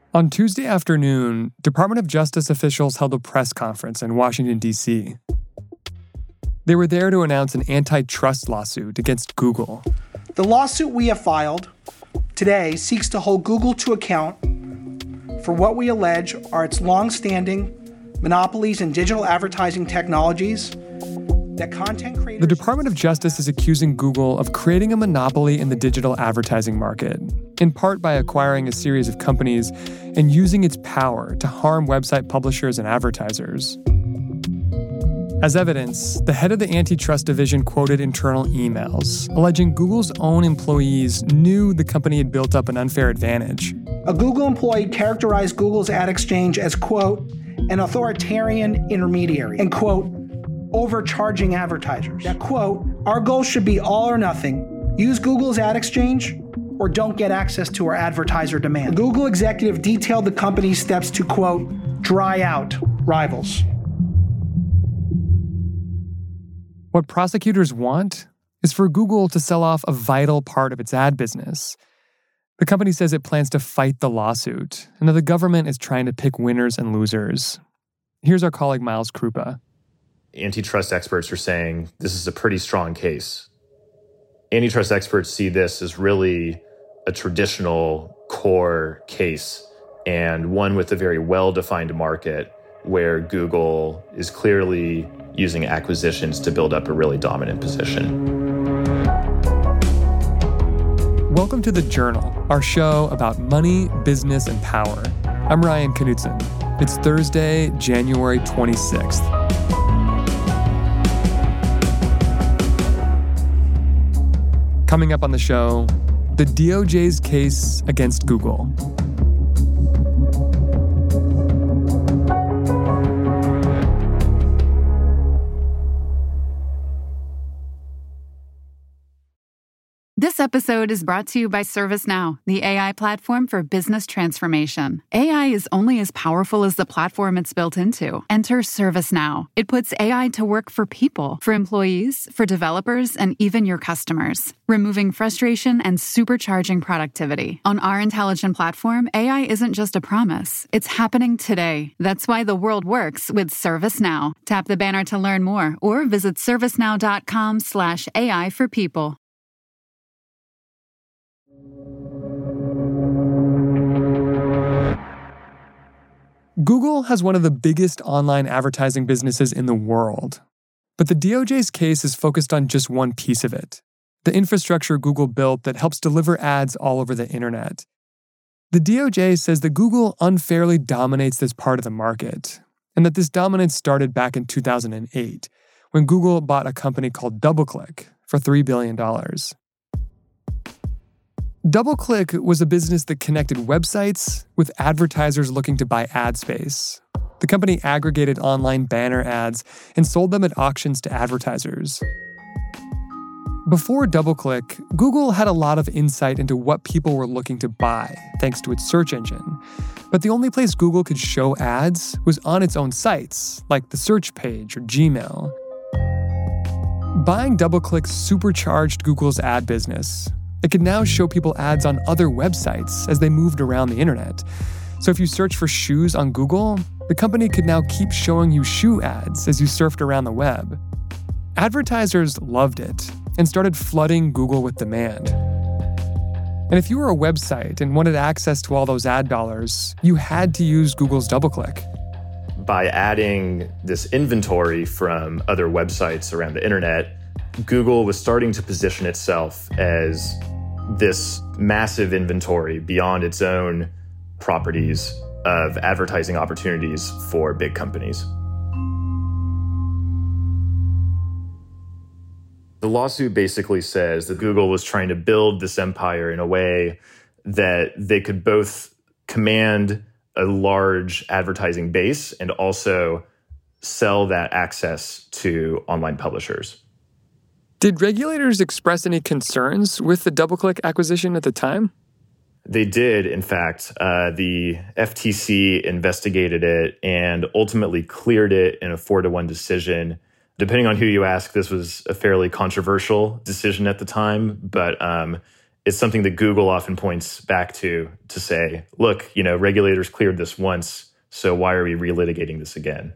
On Tuesday afternoon, Department of Justice officials held a press conference in Washington, D.C. They were there to announce an antitrust lawsuit against Google. The lawsuit we have filed today seeks to hold Google to account for what we allege are its long-standing monopolies in digital advertising technologies that content creators... The Department of Justice is accusing Google of creating a monopoly in the digital advertising market, in part by acquiring a series of companies and using its power to harm website publishers and advertisers. As evidence, the head of the antitrust division quoted internal emails, alleging Google's own employees knew the company had built up an unfair advantage. A Google employee characterized Google's ad exchange as, quote, an authoritarian intermediary, and, quote, overcharging advertisers. That, quote, our goal should be all or nothing. Use Google's ad exchange or don't get access to our advertiser demand. The Google executive detailed the company's steps to, quote, dry out rivals. What prosecutors want is for Google to sell off a vital part of its ad business. The company says it plans to fight the lawsuit and that the government is trying to pick winners and losers. Here's our colleague Miles Krupa. Antitrust experts are saying this is a pretty strong case. Antitrust experts see this as really a traditional core case and one with a very well-defined market where Google is clearly using acquisitions to build up a really dominant position. Welcome to The Journal, our show about money, business, and power. I'm Ryan Knutson. It's Thursday, January 26th. Coming up on the show, the DOJ's case against Google. This episode is brought to you by ServiceNow, the AI platform for business transformation. AI is only as powerful as the platform it's built into. Enter ServiceNow. It puts AI to work for people, for employees, for developers, and even your customers, removing frustration and supercharging productivity. On our intelligent platform, AI isn't just a promise. It's happening today. That's why the world works with ServiceNow. Tap the banner to learn more or visit servicenow.com/AI for people. Google has one of the biggest online advertising businesses in the world. But the DOJ's case is focused on just one piece of it, the infrastructure Google built that helps deliver ads all over the internet. The DOJ says that Google unfairly dominates this part of the market, and that this dominance started back in 2008, when Google bought a company called DoubleClick for $3 billion. DoubleClick was a business that connected websites with advertisers looking to buy ad space. The company aggregated online banner ads and sold them at auctions to advertisers. Before DoubleClick, Google had a lot of insight into what people were looking to buy, thanks to its search engine. But the only place Google could show ads was on its own sites, like the search page or Gmail. Buying DoubleClick supercharged Google's ad business. It could now show people ads on other websites as they moved around the internet. So if you search for shoes on Google, the company could now keep showing you shoe ads as you surfed around the web. Advertisers loved it and started flooding Google with demand. And if you were a website and wanted access to all those ad dollars, you had to use Google's DoubleClick. By adding this inventory from other websites around the internet, Google was starting to position itself as this massive inventory beyond its own properties of advertising opportunities for big companies. The lawsuit basically says that Google was trying to build this empire in a way that they could both command a large advertising base and also sell that access to online publishers. Did regulators express any concerns with the DoubleClick acquisition at the time? They did, in fact. The FTC investigated it and ultimately cleared it in a 4-1 decision. Depending on who you ask, this was a fairly controversial decision at the time, but it's something that Google often points back to say, look, regulators cleared this once, so why are we relitigating this again?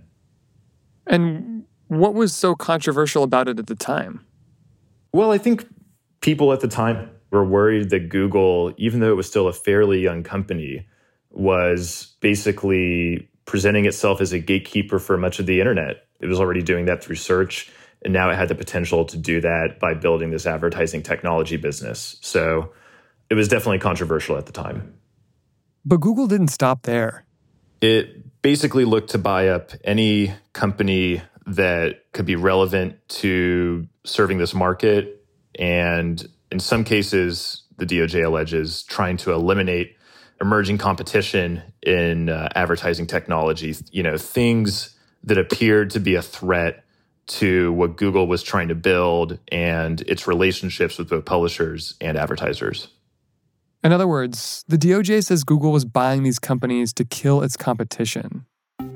And what was so controversial about it at the time? Well, I think people at the time were worried that Google, even though it was still a fairly young company, was basically presenting itself as a gatekeeper for much of the internet. It was already doing that through search, and now it had the potential to do that by building this advertising technology business. So it was definitely controversial at the time. But Google didn't stop there. It basically looked to buy up any company that could be relevant to serving this market. And in some cases, the DOJ alleges trying to eliminate emerging competition in advertising technology, things that appeared to be a threat to what Google was trying to build and its relationships with both publishers and advertisers. In other words, the DOJ says Google was buying these companies to kill its competition.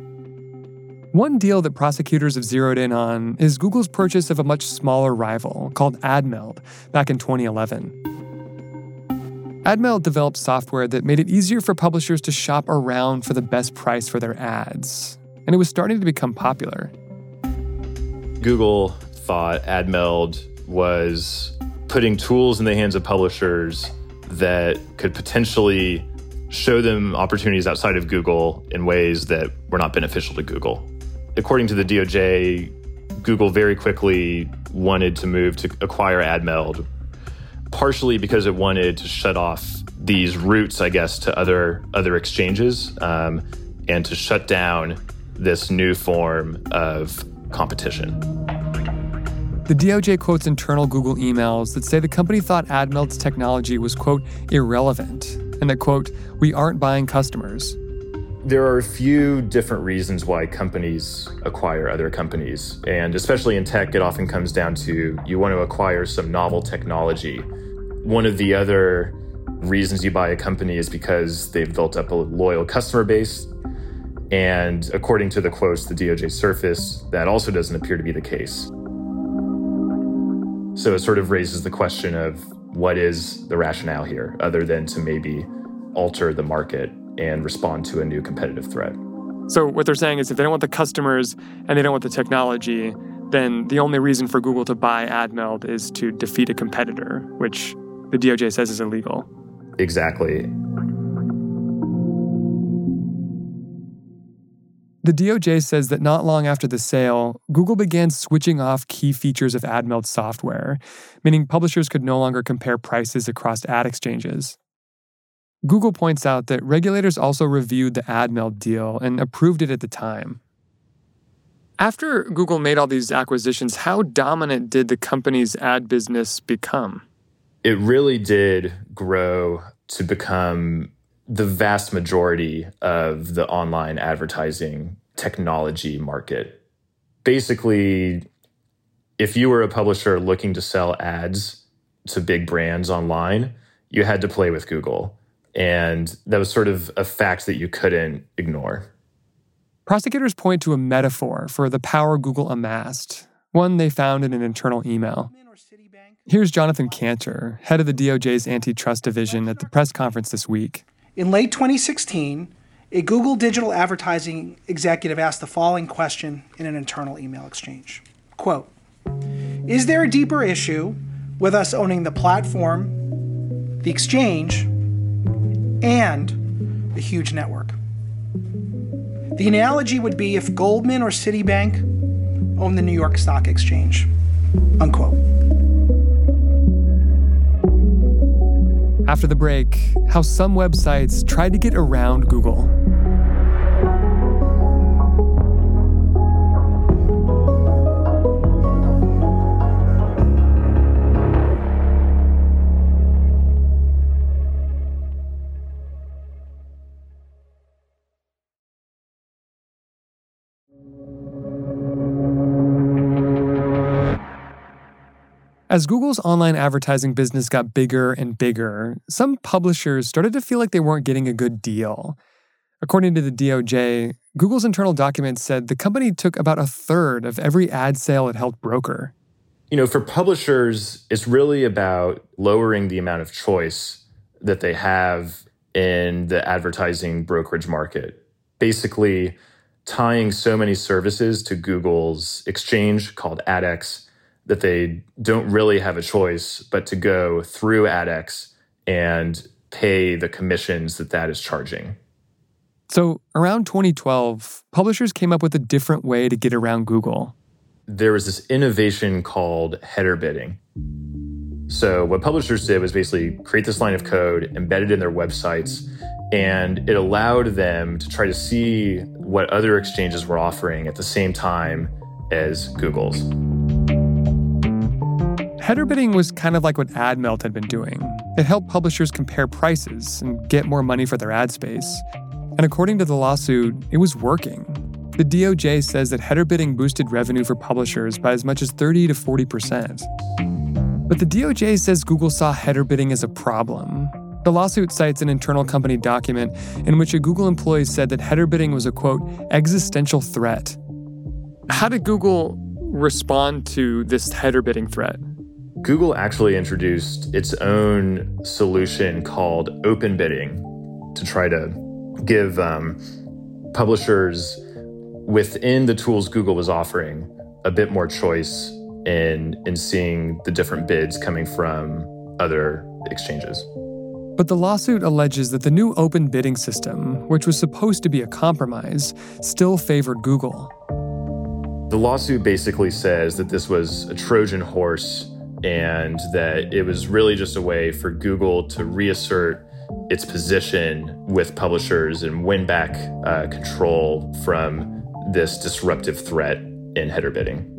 One deal that prosecutors have zeroed in on is Google's purchase of a much smaller rival called AdMeld back in 2011. AdMeld developed software that made it easier for publishers to shop around for the best price for their ads, and it was starting to become popular. Google thought AdMeld was putting tools in the hands of publishers that could potentially show them opportunities outside of Google in ways that were not beneficial to Google. According to the DOJ, Google very quickly wanted to move to acquire AdMeld, partially because it wanted to shut off these routes, I guess, to other exchanges and to shut down this new form of competition. The DOJ quotes internal Google emails that say the company thought AdMeld's technology was, quote, irrelevant, and that, quote, we aren't buying customers. There are a few different reasons why companies acquire other companies. And especially in tech, it often comes down to you want to acquire some novel technology. One of the other reasons you buy a company is because they've built up a loyal customer base. And according to the quotes the DOJ surfaced, that also doesn't appear to be the case. So it sort of raises the question of what is the rationale here, other than to maybe alter the market and respond to a new competitive threat. So what they're saying is if they don't want the customers and they don't want the technology, then the only reason for Google to buy AdMeld is to defeat a competitor, which the DOJ says is illegal. Exactly. The DOJ says that not long after the sale, Google began switching off key features of AdMeld software, meaning publishers could no longer compare prices across ad exchanges. Google points out that regulators also reviewed the AdMeld deal and approved it at the time. After Google made all these acquisitions, how dominant did the company's ad business become? It really did grow to become the vast majority of the online advertising technology market. Basically, if you were a publisher looking to sell ads to big brands online, you had to play with Google. And that was sort of a fact that you couldn't ignore. Prosecutors point to a metaphor for the power Google amassed, one they found in an internal email. Here's Jonathan Cantor, head of the DOJ's antitrust division, at the press conference this week. In late 2016, a Google digital advertising executive asked the following question in an internal email exchange. Quote, is there a deeper issue with us owning the platform, the exchange, and the huge network? The analogy would be if Goldman or Citibank owned the New York Stock Exchange, unquote. After the break, how some websites tried to get around Google. As Google's online advertising business got bigger and bigger, some publishers started to feel like they weren't getting a good deal. According to the DOJ, Google's internal documents said the company took about a third of every ad sale it helped broker. For publishers, it's really about lowering the amount of choice that they have in the advertising brokerage market. Basically, tying so many services to Google's exchange called AdX that they don't really have a choice but to go through AdX and pay the commissions that is charging. So around 2012, publishers came up with a different way to get around Google. There was this innovation called header bidding. So what publishers did was basically create this line of code, embed it in their websites, and it allowed them to try to see what other exchanges were offering at the same time as Google's. Header bidding was kind of like what AdMelt had been doing. It helped publishers compare prices and get more money for their ad space. And according to the lawsuit, it was working. The DOJ says that header bidding boosted revenue for publishers by as much as 30 to 40%. But the DOJ says Google saw header bidding as a problem. The lawsuit cites an internal company document in which a Google employee said that header bidding was a, quote, existential threat. How did Google respond to this header bidding threat? Google actually introduced its own solution called open bidding to try to give publishers within the tools Google was offering a bit more choice in seeing the different bids coming from other exchanges. But the lawsuit alleges that the new open bidding system, which was supposed to be a compromise, still favored Google. The lawsuit basically says that this was a Trojan horse and that it was really just a way for Google to reassert its position with publishers and win back control from this disruptive threat in header bidding.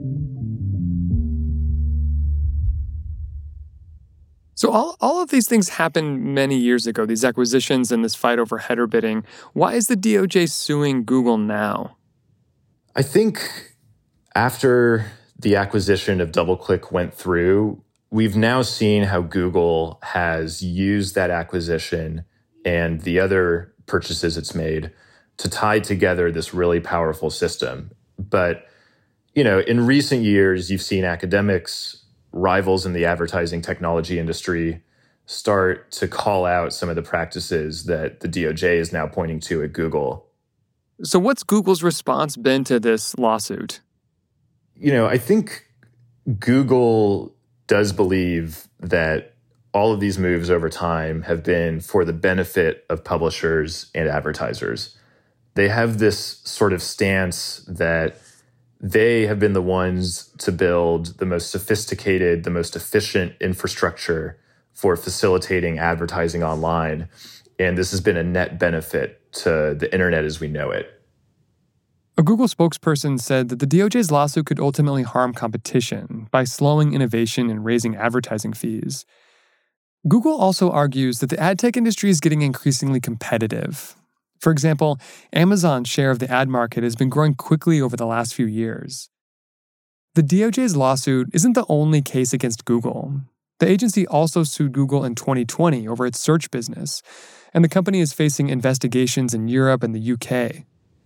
So all of these things happened many years ago, these acquisitions and this fight over header bidding. Why is the DOJ suing Google now? I think after the acquisition of DoubleClick went through, we've now seen how Google has used that acquisition and the other purchases it's made to tie together this really powerful system. But, in recent years, you've seen academics, rivals in the advertising technology industry start to call out some of the practices that the DOJ is now pointing to at Google. So what's Google's response been to this lawsuit? I think Google does believe that all of these moves over time have been for the benefit of publishers and advertisers. They have this sort of stance that they have been the ones to build the most sophisticated, the most efficient infrastructure for facilitating advertising online. And this has been a net benefit to the internet as we know it. A Google spokesperson said that the DOJ's lawsuit could ultimately harm competition by slowing innovation and raising advertising fees. Google also argues that the ad tech industry is getting increasingly competitive. For example, Amazon's share of the ad market has been growing quickly over the last few years. The DOJ's lawsuit isn't the only case against Google. The agency also sued Google in 2020 over its search business, and the company is facing investigations in Europe and the UK.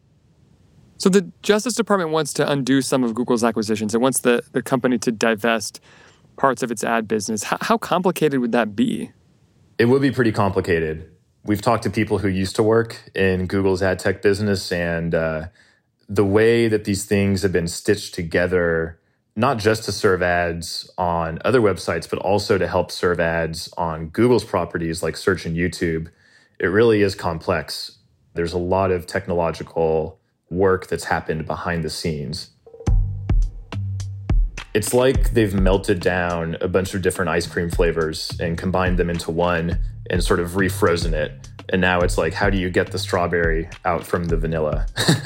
So the Justice Department wants to undo some of Google's acquisitions. It wants the company to divest parts of its ad business. How complicated would that be? It would be pretty complicated. We've talked to people who used to work in Google's ad tech business, and the way that these things have been stitched together, not just to serve ads on other websites, but also to help serve ads on Google's properties like search and YouTube, it really is complex. There's a lot of technological work that's happened behind the scenes. It's like they've melted down a bunch of different ice cream flavors and combined them into one and sort of refrozen it. And now it's like, how do you get the strawberry out from the vanilla?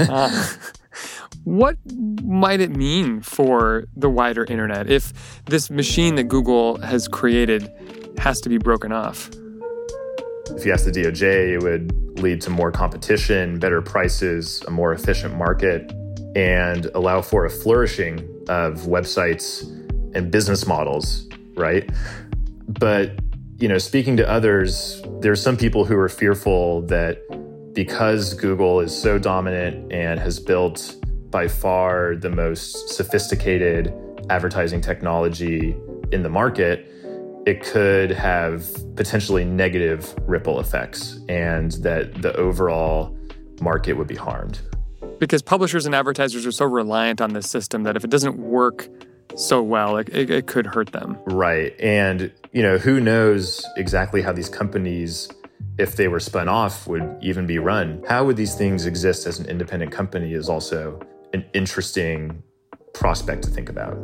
What might it mean for the wider internet if this machine that Google has created has to be broken off? If you ask the DOJ, it would lead to more competition, better prices, a more efficient market, and allow for a flourishing of websites and business models, right? But, speaking to others, there's some people who are fearful that because Google is so dominant and has built by far the most sophisticated advertising technology in the market, it could have potentially negative ripple effects and that the overall market would be harmed. Because publishers and advertisers are so reliant on this system that if it doesn't work so well, it could hurt them. Right. And, who knows exactly how these companies, if they were spun off, would even be run. How would these things exist as an independent company is also an interesting prospect to think about.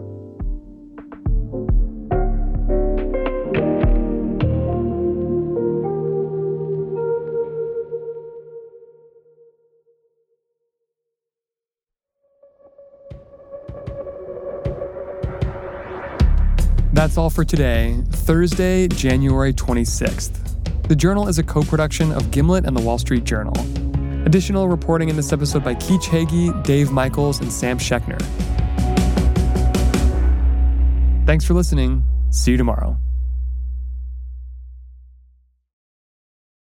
That's all for today, Thursday, January 26th. The Journal is a co-production of Gimlet and The Wall Street Journal. Additional reporting in this episode by Keech Hagee, Dave Michaels, and Sam Schechner. Thanks for listening. See you tomorrow.